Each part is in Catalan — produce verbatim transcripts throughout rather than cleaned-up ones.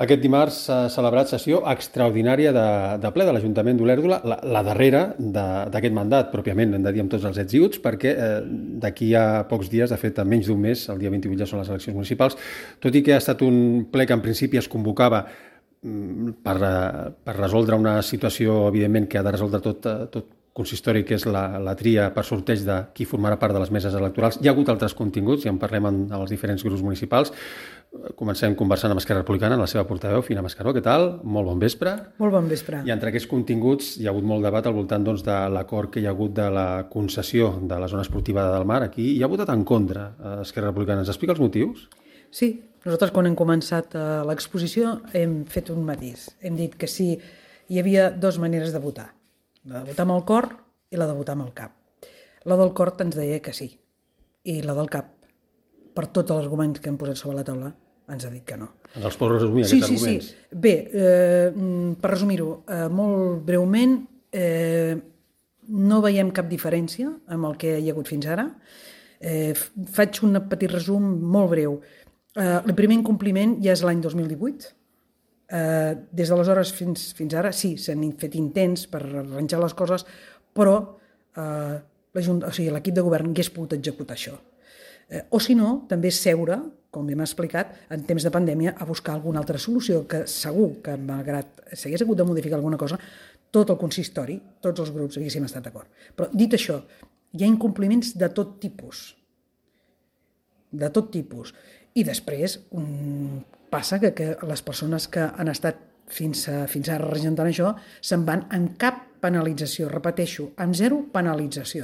Aquest dimarts s'ha celebrat sessió extraordinària de, de ple de l'Ajuntament d'Olèrdola, la, la darrera d'aquest mandat, pròpiament, hem de dir amb tots els ets i uts, perquè eh, d'aquí a pocs dies, de fet, a menys d'un mes, el dia vint-i-vuit ja són les eleccions municipals, tot i que ha estat un ple que en principi es convocava per, per resoldre una situació, evidentment, que ha de resoldre tot, tot consistori, que és la, la tria per sorteig de qui formarà part de les meses electorals. Hi ha hagut altres continguts, i en parlem en, en els diferents grups municipals. Comencem conversant amb Esquerra Republicana, amb la seva portaveu, Fina Mascaró. Què tal? Molt bon vespre. Molt bon vespre. I entre aquests continguts hi ha hagut molt debat al voltant doncs, de l'acord que hi ha hagut de la concessió de la zona esportiva del Mar. Aquí hi ha votat en contra. Esquerra Republicana, ens explica els motius? Sí, nosaltres quan hem començat l'exposició hem fet un matís. Hem dit que sí, hi havia dues maneres de votar. La de votar amb el cor i la de votar amb el cap. La del cor ens deia que sí. I la del cap, per tots els arguments que hem posat sobre la taula, ens ha dit que no. Ens els pots resumir, sí, aquests sí, arguments? Sí, sí. Bé, eh, per resumir-ho, eh, molt breument, eh, no veiem cap diferència amb el que hi ha hagut fins ara. Eh, faig un petit resum molt breu. Eh, el primer incompliment ja és l'any dos mil divuit. Eh, des d'aleshores fins, fins ara, sí, s'han fet intents per arranjar les coses, però eh, o sigui, l'equip de govern hagués pogut executar això. Eh, o si no, també seure, com hem explicat, en temps de pandèmia, a buscar alguna altra solució, que segur que, malgrat s'hagués hagut de modificar alguna cosa, tot el consistori, tots els grups haguéssim estat d'acord. Però, dit això, hi ha incompliments de tot tipus. De tot tipus. I després um, passa que, que les persones que han estat fins, a, fins ara regentant això se'n van amb cap penalització, repeteixo, amb zero penalització.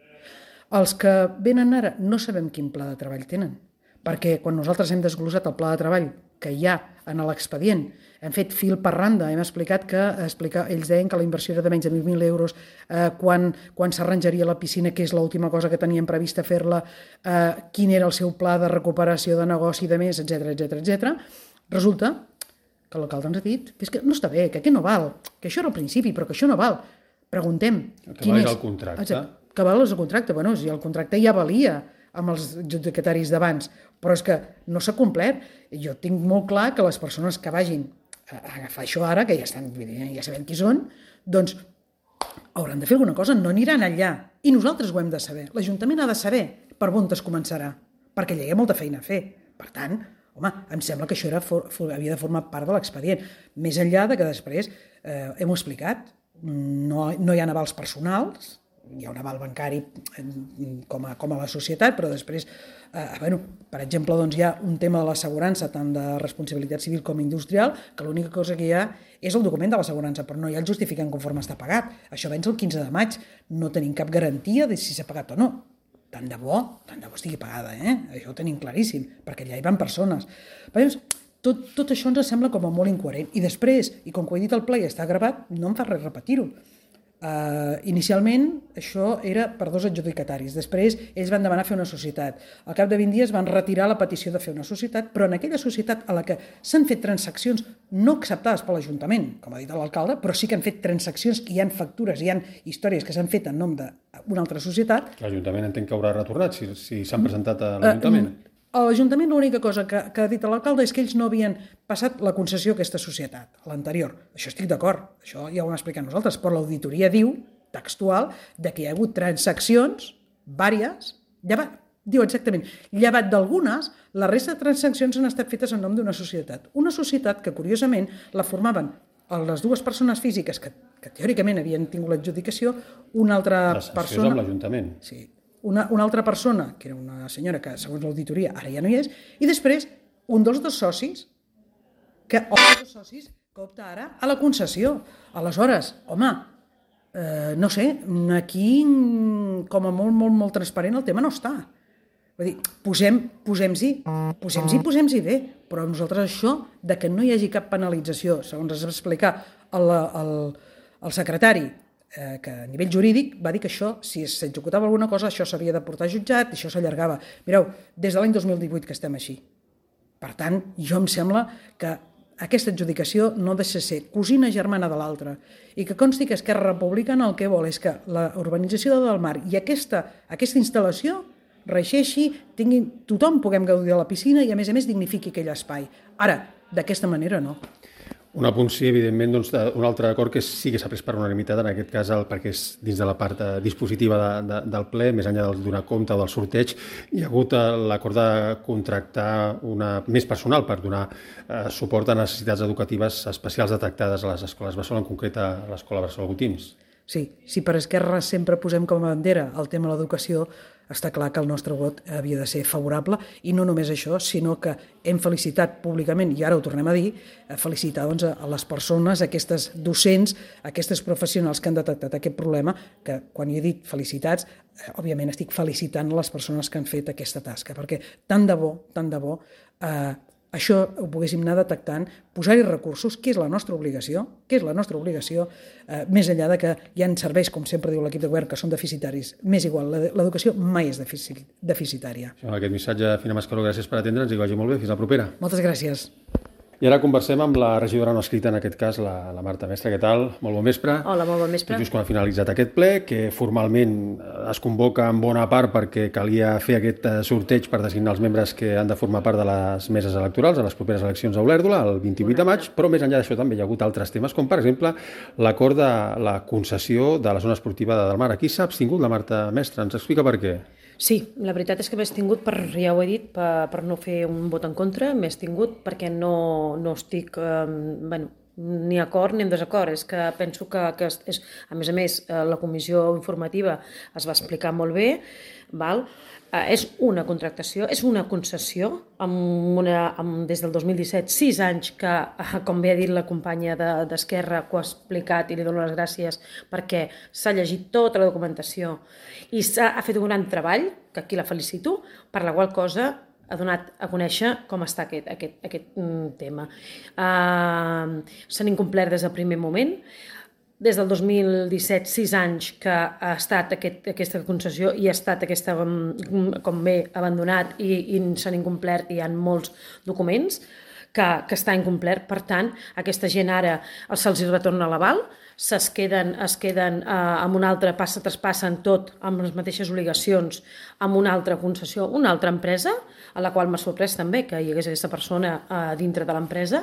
Els que venen ara no sabem quin pla de treball tenen, perquè quan nosaltres hem desglossat el pla de treball que hi ha en l'expedient, hem fet fil per randa, hem explicat que explica, ells deien que la inversió era de menys de vint mil euros, eh, quan, quan s'arranjaria la piscina, que és l'última cosa que tenien prevista fer-la, eh, quin era el seu pla de recuperació de negoci i de més, etcètera, etcètera, etcètera. Resulta que l'alcalde ens ha dit que, és que no està bé, que aquest no val, que això era al principi, però que això no val. Preguntem. Que quin val és el contracte. Exacte. Que val és el contracte. Bueno, si el contracte ja valia amb els adjudicataris d'abans, però és que no s'ha complert. Jo tinc molt clar que les persones que vagin a agafar això ara, que ja, estan, ja sabem qui són, doncs hauran de fer alguna cosa, no aniran allà. I nosaltres ho hem de saber. L'Ajuntament ha de saber per on es començarà, perquè allà hi ha molta feina a fer. Per tant, home, em sembla que això era, havia de formar part de l'expedient. Més enllà de que després, eh, hem explicat, no, no hi ha avals personals, hi ha un aval bancari com a, com a la societat, però després, eh, bueno, per exemple, doncs hi ha un tema de l'assegurança, tant de responsabilitat civil com industrial, que l'única cosa que hi ha és el document de l'assegurança, però no hi ha el justificant conforme està pagat. Això venç el quinze de maig, no tenim cap garantia de si s'ha pagat o no. Tant de bo, tant de bo estigui pagada, eh? Això ho tenim claríssim, perquè allà hi van persones. Però, tot, tot això ens sembla com a molt incoherent. I després, i com que ho he dit al ple i està gravat, no em fa res repetir-ho. Uh, inicialment això era per dos adjudicataris, després ells van demanar fer una societat, al cap de vint dies van retirar la petició de fer una societat, però en aquella societat a la que s'han fet transaccions no acceptades per l'Ajuntament, com ha dit l'alcalde, però sí que han fet transaccions i hi ha factures, hi ha històries que s'han fet en nom d'una altra societat. L'Ajuntament entenc que haurà retornat si, si s'han presentat a l'Ajuntament. Uh, A l'Ajuntament l'única cosa que, que ha dit l'alcalde és que ells no havien passat la concessió a aquesta societat, a l'anterior. Això estic d'acord, això ja ho hem explicat nosaltres, però l'auditoria diu, textual, de que hi ha hagut transaccions, vàries, llevat, diu exactament, llevat d'algunes, la resta de transaccions han estat fetes en nom d'una societat. Una societat que, curiosament, la formaven les dues persones físiques que, que teòricament havien tingut l'adjudicació, una altra persona... amb l'Ajuntament. Sí. Una, una altra persona, que era una senyora que, segons l'auditoria, ara ja no hi és, i després un dels dos socis, que, o dos socis que opta ara a la concessió. Aleshores, home, eh, no sé, aquí com a molt, molt, molt transparent el tema no està. Vull dir, posem, posem-s'hi, posem-s'hi, posem-s'hi bé, però nosaltres això, de que no hi hagi cap penalització, segons es va explicar el, el, el secretari, Eh, que a nivell jurídic va dir que això, si s'executava alguna cosa, això s'havia de portar a jutjat i això s'allargava. Mireu, des de l'any dos mil divuit que estem així. Per tant, jo em sembla que aquesta adjudicació no deixa de ser cosina germana de l'altra i que consti que Esquerra Republicana el que vol és que la urbanització del Mar i aquesta, aquesta instal·lació reixeixi, tinguin, tothom puguem gaudir de la piscina i a més a més dignifiqui aquell espai. Ara, d'aquesta manera no. Un apunt, sí, evidentment, doncs, un altre acord que sí que s'ha pres per unanimitat, en aquest cas el, perquè és dins de la part eh, dispositiva de, de, del ple, més enllà del donar compte o del sorteig, hi ha hagut eh, l'acord de contractar una, més personal per donar eh, suport a necessitats educatives especials detectades a les escoles Bressol, en concret a l'escola Bressol Botins. Sí, si per Esquerra sempre posem com a bandera el tema de l'educació, està clar que el nostre vot havia de ser favorable, i no només això, sinó que hem felicitat públicament, i ara ho tornem a dir, felicitar doncs, a les persones, a aquestes docents, a aquestes professionals que han detectat aquest problema, que quan hi he dit felicitats, òbviament estic felicitant les persones que han fet aquesta tasca, perquè tant de bo, tant de bo, eh, això ho poguéssim anar detectant, posar-hi recursos, que és la nostra obligació, que és la nostra obligació, eh, més enllà de que hi ha serveis, com sempre diu l'equip de govern, que són deficitaris. M'és igual, l'educació mai és deficitària. Amb aquest missatge, Fina Mascaró, gràcies per atendre'ns i que vagi molt bé. Fins la propera. Moltes gràcies. I ara conversem amb la regidora no escrita, en aquest cas, la, la Marta Mestre. Què tal? Molt bon vespre. Hola, molt bon vespre. Tot just quan ha finalitzat aquest ple, que formalment es convoca en bona part perquè calia fer aquest sorteig per designar els membres que han de formar part de les meses electorals a les properes eleccions a Olèrdola, el vint-i-vuit de maig, però més enllà d'això també hi ha hagut altres temes, com per exemple l'acord de la concessió de la zona esportiva de Delmar. Aquí s'ha abstingut la Marta Mestre. Ens explica per què? Sí, la veritat és que m'he tingut, per, ja ho he dit, per, per no fer un vot en contra, m'he tingut perquè no, no estic, eh, bueno, ni acord ni en desacord. És que penso que, que és, a més a més, la comissió informativa es va explicar molt bé, val? Eh, és una contractació, és una concessió, amb una, amb, des del dos mil disset, sis anys que, com bé ha dit la companya d'Esquerra, que ho ha explicat i li dono les gràcies perquè s'ha llegit tota la documentació i s'ha ha fet un gran treball, que aquí la felicito, per la qual cosa ha donat a conèixer com està aquest, aquest, aquest tema. Uh, S'han incomplert des del primer moment. Des del dos mil disset, sis anys que ha estat aquest, aquesta concessió i ha estat aquesta, com bé, abandonat i, i s'han incomplert i hi ha molts documents que, que està incomplert. Per tant, aquesta gent ara se'ls retorna l'aval, es queden, es queden eh, amb una altra, passa, traspassen tot amb les mateixes obligacions amb una altra concessió, una altra empresa, a la qual m'ha sorprès també que hi hagués aquesta persona eh, dintre de l'empresa.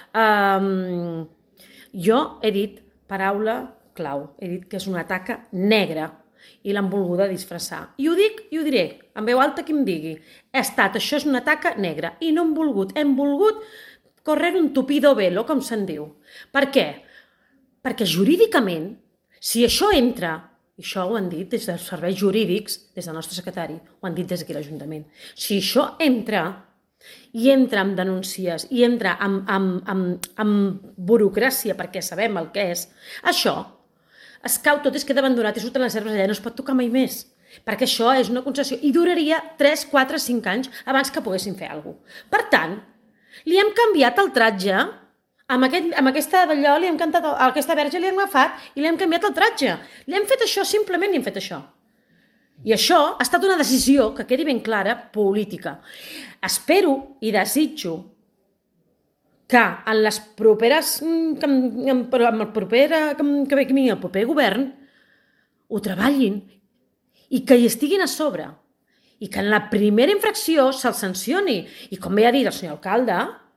Um, jo he dit paraula clau. He dit que és una taca negra i l'han volguda disfressar. I ho dic i ho diré, en veu alta qui em digui. Ha estat, això és una taca negra i no hem volgut, hem volgut correr un tupido velo, com se'n diu. Per què? Perquè jurídicament, si això entra, i això ho han dit des dels serveis jurídics, des del nostre secretari, ho han dit des d'aquí l'Ajuntament, si això entra i entra amb denúncies i entra amb, amb, amb, amb burocràcia perquè sabem el que és, això es cau tot, es queda abandonat i surten les herbes allà, no es pot tocar mai més, perquè això és una concessió i duraria tres, quatre, cinc anys abans que poguessin fer alguna cosa. Per tant, li hem canviat el tratge, amb, aquest, amb aquesta d'allò, li hem cantat, aquesta verge li hem agafat i li hem canviat el tratge. Li hem fet això, simplement li hem fet això. I això ha estat una decisió, que quedi ben clara, política. Espero i desitjo que en les properes, que amb el proper, que ve el proper govern ho treballin i que hi estiguin a sobre i que en la primera infracció se'l sancioni. I com bé ha dit el senyor alcalde,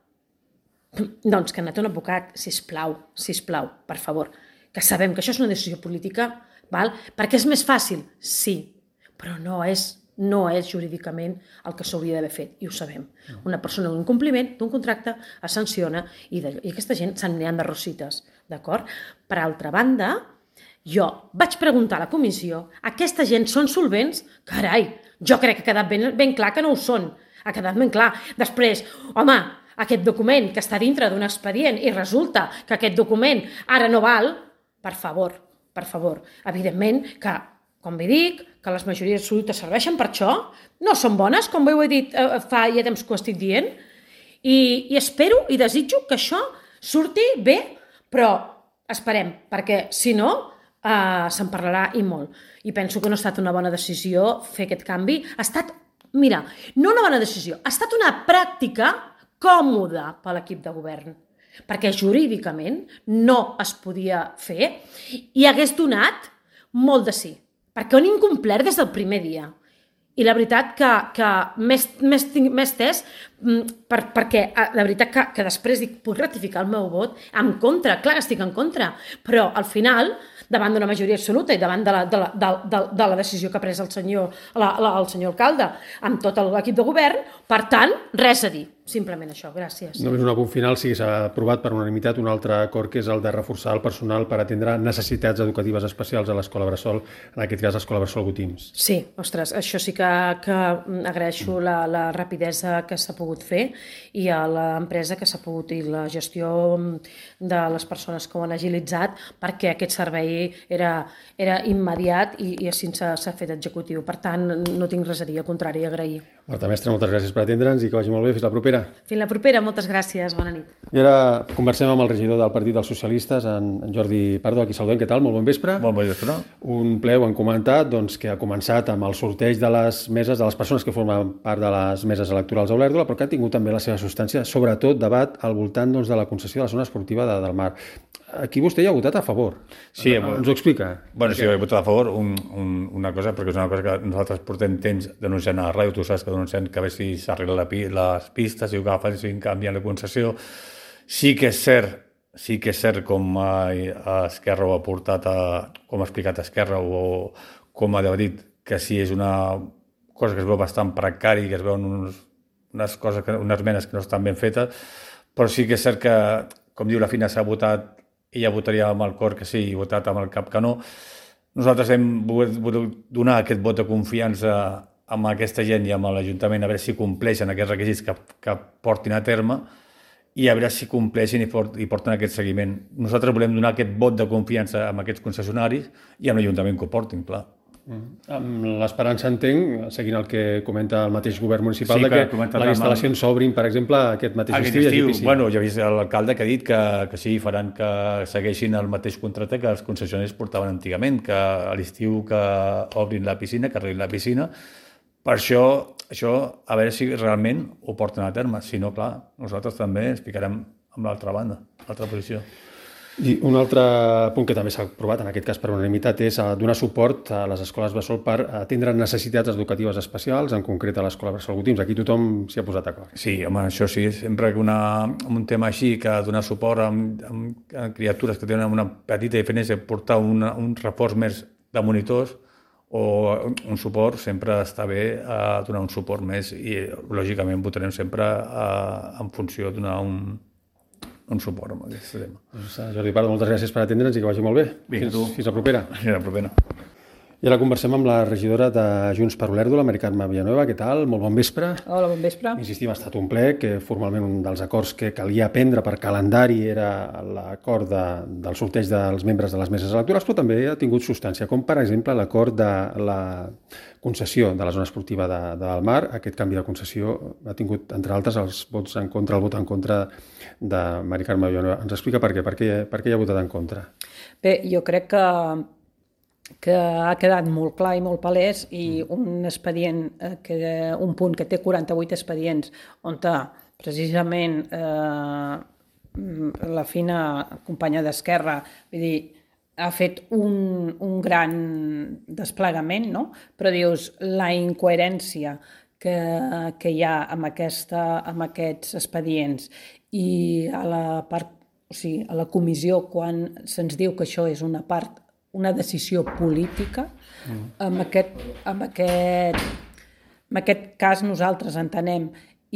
doncs que anat un advocat, sisplau, sisplau, per favor, que sabem que això és una decisió política, val? Perquè és més fàcil, sí, però no és, no és jurídicament el que s'hauria d'haver fet, i ho sabem. Una persona en un incompliment d'un contracte es sanciona i, de, i aquesta gent se'n n'hi han de rosites, d'acord? Per altra banda, jo vaig preguntar a la comissió, aquesta gent són solvents? Carai, jo crec que ha quedat ben, ben clar que no ho són, ha quedat ben clar. Després, home, aquest document que està dintre d'un expedient i resulta que aquest document ara no val, per favor, per favor, evidentment que, com bé dic, que les majories absolutes serveixen per això, no són bones, com bé ho he dit eh, fa ja temps que ho estic dient, i, i espero i desitjo que això surti bé, però esperem, perquè si no eh, se'n parlarà i molt. I penso que no ha estat una bona decisió fer aquest canvi. Ha estat, mira, no una bona decisió, ha estat una pràctica còmoda per l'equip de govern, perquè jurídicament no es podia fer i hagués donat molt de sí, perquè ho han incomplert des del primer dia. I la veritat que, que més, més, més tès per, perquè de veritat que, que després dic, puc ratificar el meu vot en contra, clar que estic en contra, però al final, davant d'una majoria absoluta i davant de la, de la, de, de, de la decisió que ha pres el senyor, la, la, el senyor alcalde amb tot l'equip de govern, per tant, res a dir. Simplement això, gràcies. Només un apunt final, sí que s'ha aprovat per unanimitat un altre acord que és el de reforçar el personal per atendre necessitats educatives especials a l'Escola Bressol, en aquest cas l'Escola Bressol Gotims. Sí, ostres, això sí que, que agraeixo la, la rapidesa que s'ha pogut fer i a l'empresa que s'ha pogut i la gestió de les persones que ho han agilitzat perquè aquest servei era, era immediat i, i així s'ha fet executiu. Per tant, no tinc res a dir, al contrari, agrair. Marta Mestre, moltes gràcies per atendre'ns i que vagi molt bé. Fins la propera. Fins la propera, moltes gràcies, bona nit. I ara conversem amb el regidor del Partit dels Socialistes, en Jordi Pardo, aquí saludem. Què tal? Molt bon vespre. Molt bon vespre. Un ple, ho han comentat, doncs, que ha començat amb el sorteig de les meses, de les persones que formen part de les meses electorals a Olèrdola, però que ha tingut també la seva substància, sobretot debat al voltant doncs, de la concessió de la zona esportiva de, del Mar. Aquí vostè hi ha votat a favor. Sí, ens ho explica. Bueno, sí, he votat a favor un, un, una cosa, perquè és una cosa que nosaltres portem temps denunciant a la ràdio, tu saps que denunciant que a veure si s'arreglen la, les pistes, si ho agafen, si canvien la concessió. Sí que és cert, sí que és cert com a, a Esquerra ho ha portat, a, com ha explicat Esquerra o com ha dit, que sí és una cosa que es veu bastant precari, que es veuen uns, unes, coses que, unes menes que no estan ben fetes, però sí que és cert que, com diu la Fina, s'ha votat ella votaria amb el cor que sí i votat amb el cap que no. Nosaltres hem volgut donar aquest vot de confiança amb aquesta gent i amb l'Ajuntament a veure si compleixen aquests requisits que, que portin a terme i a veure si compleixen i, port, i porten aquest seguiment. Nosaltres volem donar aquest vot de confiança amb aquests concessionaris i amb l'Ajuntament que ho portin, clar. Mm. Amb l'esperança, entenc, seguint el que comenta el mateix govern municipal, sí, de que les instal·lacions el... s'obrin, per exemple, aquest mateix aquest estiu. estiu, estiu bueno, ja he vist l'alcalde que ha dit que, que sí, faran que segueixin el mateix contracte que els concessionaris portaven antigament, que a l'estiu que obrin la piscina, que arreglin la piscina. Per això, això, a veure si realment ho porten a terme. Si no, clar, nosaltres també ens ficarem amb l'altra banda, l'altra posició. I un altre punt que també s'ha aprovat, en aquest cas per unanimitat, és donar suport a les escoles Bressol per atendre necessitats educatives especials, en concret a l'escola Bressol Gotims. Aquí tothom s'hi ha posat d'acord. Sí, home, això sí, sempre que una, un tema així, que donar suport a, a criatures que tenen una petita diferència, portar una, un reforç més de monitors o un suport, sempre està bé a donar un suport més i, lògicament, votarem sempre a, en funció de donar un un suport amb aquest tema. Doncs, Jordi Pardo, moltes gràcies per atendre'ns i que vagi molt bé. Vinga, fins, tu. Fins la propera. Fins la propera. I ara conversem amb la regidora de Junts per Olèrdola, Mari Carme Villanueva. Què tal? Molt bon vespre. Hola, bon vespre. Insistim, ha estat un ple que formalment un dels acords que calia prendre per calendari era l'acord de, del sorteig dels membres de les meses electorals, però també ha tingut substància, com per exemple l'acord de la concessió de la zona esportiva de, de del Mar. Aquest canvi de concessió ha tingut, entre altres, els vots en contra, el vot en contra de Mari Carme Villanueva. Ens explica per què, per què, per què hi ha votat en contra? Bé, jo crec que que ha quedat molt clar i molt palès i un expedient, que, un punt que té quaranta-vuit expedients on precisament eh, la Fina companya d'Esquerra, vull dir, ha fet un, un gran desplegament, no? Però dius, la incoherència que, que hi ha amb, aquesta, amb aquests expedients i a la, part, o sigui, a la comissió quan se'ns diu que això és una part una decisió política, mm. amb, aquest, amb, aquest, amb aquest cas nosaltres entenem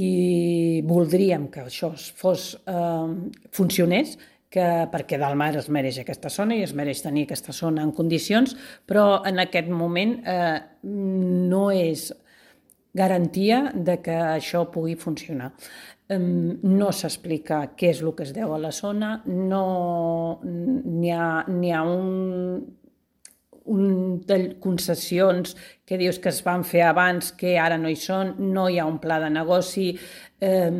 i voldríem que això fos, eh, funcionés, que, perquè del Mar es mereix aquesta zona i es mereix tenir aquesta zona en condicions, però en aquest moment eh, no és garantia de que això pugui funcionar. No s'explica què és el que es deu a la zona, no n'hi ha, n'hi ha un, un de concessions que dius que es van fer abans que ara no hi són, no hi ha un pla de negoci, eh,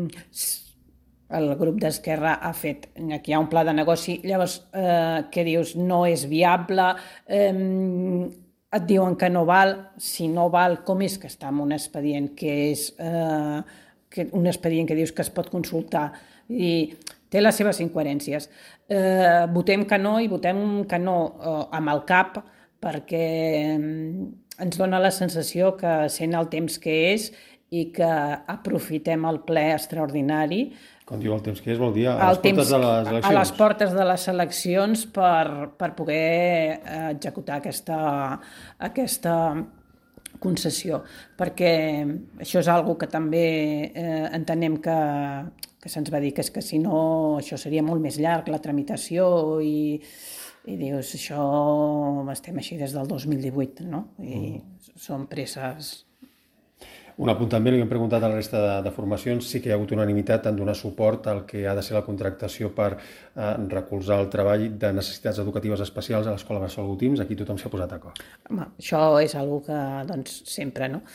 el grup d'Esquerra ha fet, aquí hi ha un pla de negoci, llavors eh, que dius no és viable, eh, et diuen que no val, si no val, com és que està en un expedient que és... Eh, que un expedient que dius que es pot consultar i té les seves incoherències. Eh, votem que no i votem que no eh, amb el cap perquè ens dona la sensació que sent el temps que és i que aprofitem el ple extraordinari Com diu el temps que és, vol dir a les el temps, portes de les eleccions. a les portes de les eleccions per, per poder executar aquesta, aquesta concessió, perquè això és algo que també eh, entenem que, que se'ns va dir que és que si no això seria molt més llarg, la tramitació, i, i dius, això estem així des del dos mil divuit, no? I mm. són presses. Un apunt també, li hem preguntat a la resta de, de formacions, sí que hi ha hagut unanimitat en donar suport al que ha de ser la contractació per eh, recolzar el treball de necessitats educatives especials a l'Escola Bressol Gotims. Aquí tothom s'ha posat d'acord. Home, això és una que, doncs, sempre, no?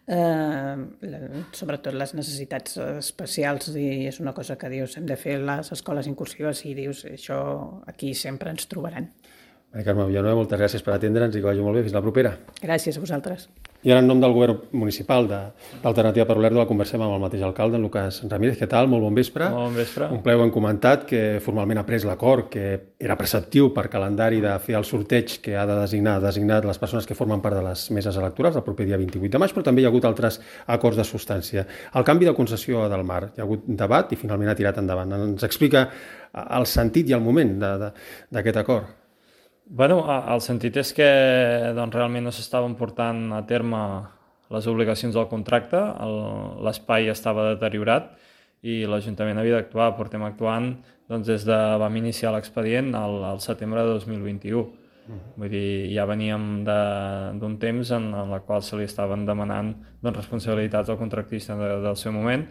Eh, sobretot les necessitats especials, i és una cosa que dius, hem de fer les escoles inclusives, i dius, això aquí sempre ens trobaran. Maria Carme Villanueva, moltes gràcies per atendre'ns i que vagi molt bé. Fins la propera. Gràcies a vosaltres. I ara, en nom del govern municipal d'Alternativa per Olèrdola, conversem amb el mateix alcalde, en Lucas Ramírez. Què tal? Molt bon vespre. Molt bon vespre. Un ple ho hem comentat, que formalment ha pres l'acord, que era preceptiu per calendari de fer el sorteig que ha de designar, designat les persones que formen part de les meses electorals el proper dia vint-i-vuit de maig, però també hi ha hagut altres acords de substància. El canvi de concessió a Del Mar, hi ha hagut debat i finalment ha tirat endavant. Ens explica el sentit i el moment d'aquest acord. Bueno, el sentit és que doncs, realment no s'estaven portant a terme les obligacions del contracte, l'espai estava deteriorat i l'Ajuntament havia d'actuar. Portem actuant doncs, des de vam iniciar l'expedient al, al setembre de dos mil vint-i-u. Uh-huh. Vull dir, ja veníem d'un temps en, en la qual se li estaven demanant doncs, responsabilitats al contractista de, del seu moment,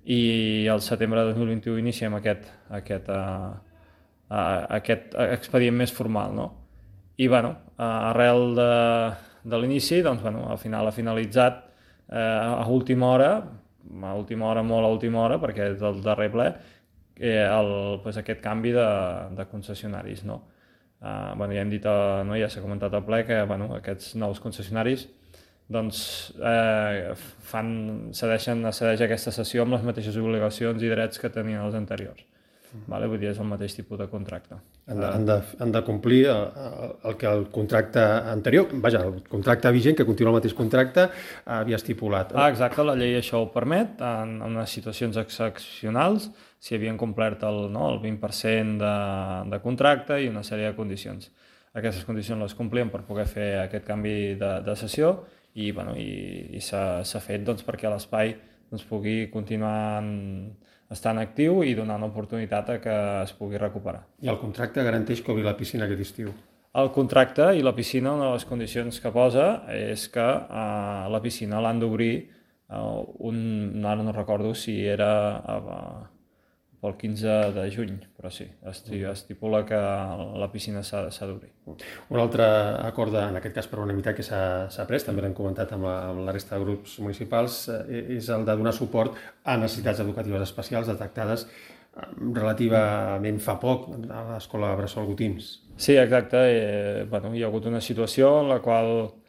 i al setembre de dos mil vint-i-u iniciem aquest, aquest, uh, uh, aquest expedient més formal, no? I bueno, arrel de, de l'inici, doncs, bueno, al final ha finalitzat eh, a última hora, a última hora, molt a última hora, perquè és del darrer ple, eh, el, pues, aquest canvi de, de concessionaris. No? Eh, bueno, ja hem dit, eh, no, ja s'ha comentat al ple, que bueno, aquests nous concessionaris doncs, eh, fan, cedeixen, cedeix aquesta sessió amb les mateixes obligacions i drets que tenien els anteriors. Vale? Vull dir, és el mateix tipus de contracte. Han de, han de, han de complir el, el que el contracte anterior, vaja, el contracte vigent, que continua el mateix contracte, havia estipulat. Ah, exacte, la llei això ho permet, en, en unes situacions excepcionals, si havien complert el, no, el vint per cent de, de contracte i una sèrie de condicions. Aquestes condicions les complien per poder fer aquest canvi de, de sessió i, bueno, i, i s'ha fet doncs, perquè l'espai doncs, pugui continuar en, estant actiu i donant oportunitat a que es pugui recuperar. I el contracte garanteix que obri la piscina aquest estiu? El contracte i la piscina, una de les condicions que posa és que uh, la piscina l'han d'obrir, uh, un, ara no recordo si era uh, pel quinze de juny, però sí, estipula que la piscina s'ha d'obrir. Un altre acord, en aquest cas per unanimitat, que s'ha pres, també l'hem comentat amb la, amb la resta de grups municipals, és el de donar suport a necessitats educatives especials detectades relativament fa poc a l'Escola Bressol Gotims. Sí, exacte. Eh, bueno, hi ha hagut una situació en la qual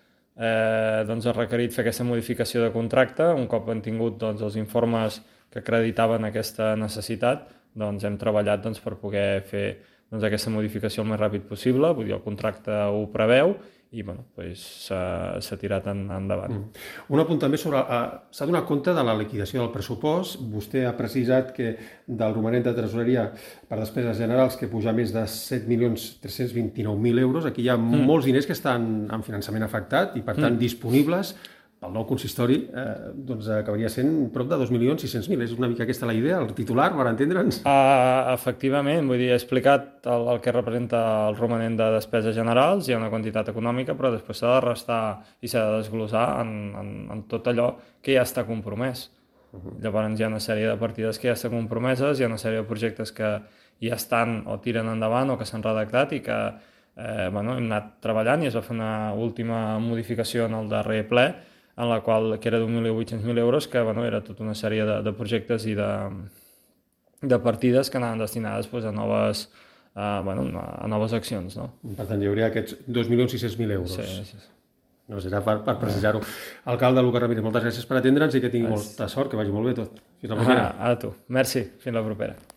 eh, doncs ha requerit fer aquesta modificació de contracte. Un cop han tingut doncs, els informes que acreditaven aquesta necessitat, doncs hem treballat doncs, per poder fer doncs, aquesta modificació el més ràpid possible. Vull dir, el contracte ho preveu i bueno, doncs, s'ha tirat en, endavant. Mm. Un apunt també sobre... Uh, s'ha donat compte de la liquidació del pressupost. Vostè ha precisat que del romanent de tresoreria per despeses generals que puja més de set milions tres-cents vint-i-nou mil euros, aquí hi ha mm. molts diners que estan en finançament afectat i per tant mm. disponibles pel nou consistori, eh, doncs acabaria sent prop de dos milions sis-cents mil. És una mica aquesta la idea, el titular, per entendre'ns? Uh, efectivament, vull dir, he explicat el, el que representa el romanent de despeses generals, hi ha una quantitat econòmica, però després s'ha de restar i s'ha de desglossar en, en, en tot allò que ja està compromès. Uh-huh. Llavors hi ha una sèrie de partides que ja estan compromeses, hi ha una sèrie de projectes que ja estan o tiren endavant o que s'han redactat i que eh, bueno, hem anat treballant i es va fer una última modificació en el darrer ple, en la qual, que era d'un milió vuit-cents mil euros, que bueno, era tota una sèrie de, de projectes i de, de partides que anaven destinades pues, a, noves, uh, bueno, a noves accions. No? Per tant, hi hauria aquests dos milions sis-cents mil euros. Sí, sí, sí. No, serà per, per precisar-ho. Alcalde Lucas Ramírez, moltes gràcies per atendre'ns i que tingui molta sort, que vagi molt bé tot. Fins la propera. Ah, a tu. Merci. Fins la propera.